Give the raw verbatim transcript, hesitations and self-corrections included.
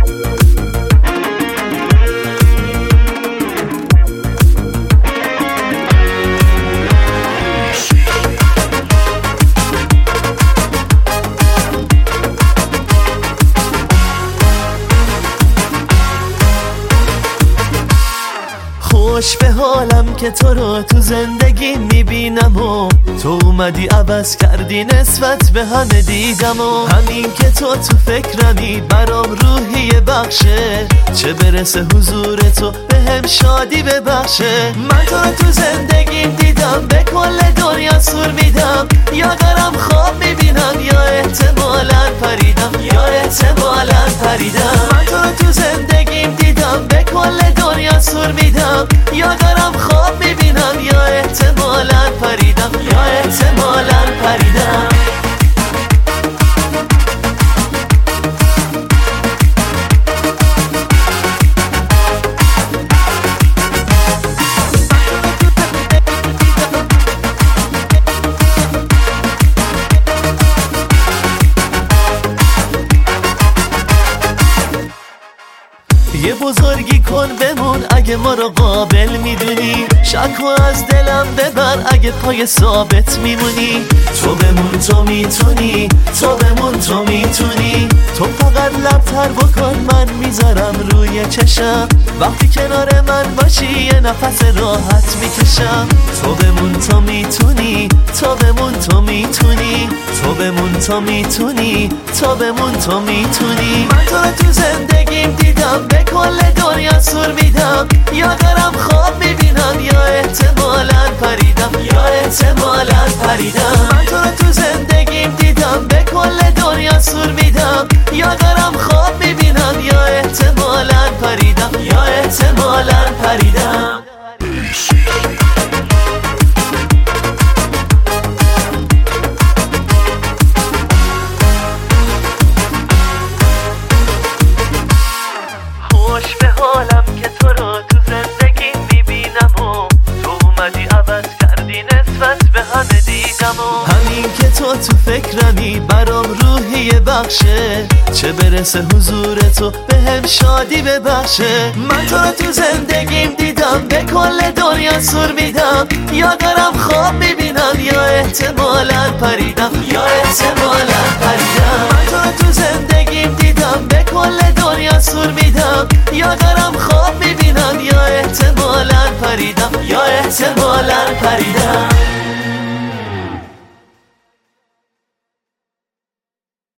خوش به حالم که تو رو تو زندگی میبینم و تو اومدی عوض کردی نسبت به همه دیدم و همین که تو تو فکرمی برام روحی بخشه، چه برسه حضور تو به هم شادی ببخشه. من تو رو تو زندگیم دیدم، به کل دنیا سور میدم، یا دارم خواب میبینم یا احتمالاً پریدم، یا احتمالاً پریدم. من تو رو تو زندگیم دیدم، به کل دنیا سور میدم، یا دارم خواب میبینم یا احتمالاً پریدم، یا احتمالاً پریدم. یه بزرگی کن بمون اگه ما رو قابل میدونی، شک و از دلم ببر اگه پای ثابت میمونی. تو بمون تو میتونی، تو بمون تو میتونی، تو فقط لبتر بکن من میذارم روی چشم، وقتی کنار من باشی یه نفس راحت میکشم. تو بمون تو میتونی، تو بمون تو میتونی، تو بمون تو میتونی، تو بمون تو میتونی. من تو رو تو زندگیم دیدم، به کل دنیا سور میدم، یا دارم خواب میبینم یا احتمالاً پریدم، یا احتمالاً پریدم. من تو رو تو زندگیم دیدم، به کل دنیا سور میدم، یا دارم خواب میبینم یا احتمالاً پریدم، یا احتمالاً پریدم. خوش به حالم که تو رو تو زندگی میبینم و تو اومدی عوض کردی نسبت به همه دیدم و همین که تو تو فکرمی برام روحی بخشه، چه برسه حضور تو به هم شادی ببخشه. من تو رو تو زندگیم دیدم، به کل دنیا سور میدم، یا دارم خواب میبینم یا احتمالاً پریدم، یا احتمالاً پریدم.